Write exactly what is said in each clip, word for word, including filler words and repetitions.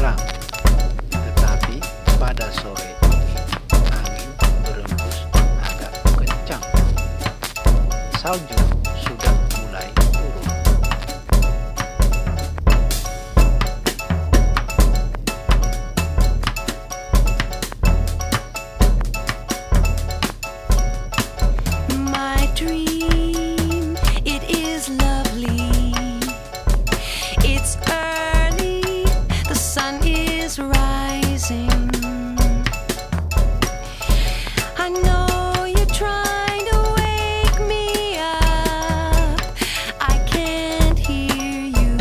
terang, tetapi pada sore ini angin berembus agak kencang. Salju sudah mulai turun. My dream, it is lovely. It's early, the sun is rising. I know you're trying to wake me up. I can't hear you.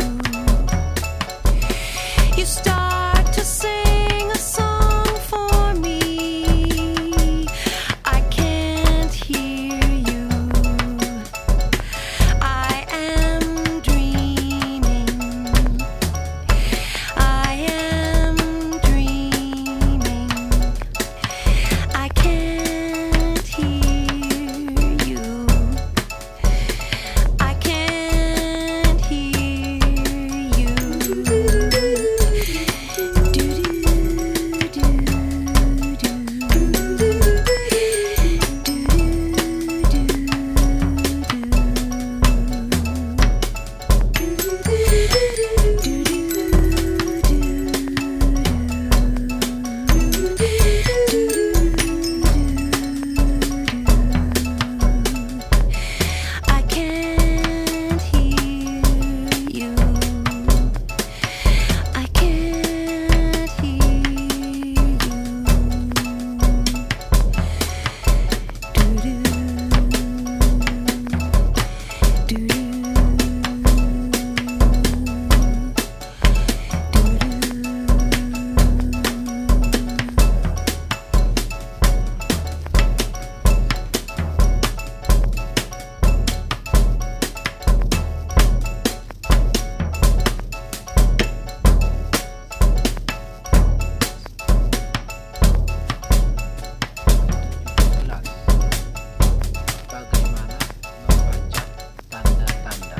You start to sing a song for me. I can't hear you. I am dreaming. I am dreaming. I can't hear you. I can't hear you. I can't hear you. I can't hear you. Jelas bagaimana membaca tanda-tanda.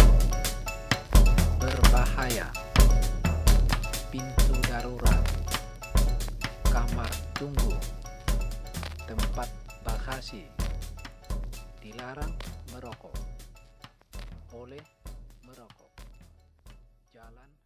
Berbahaya, pintu darurat, kamar tunggu, tempat bagasi, dilarang merokok, boleh merokok, jalan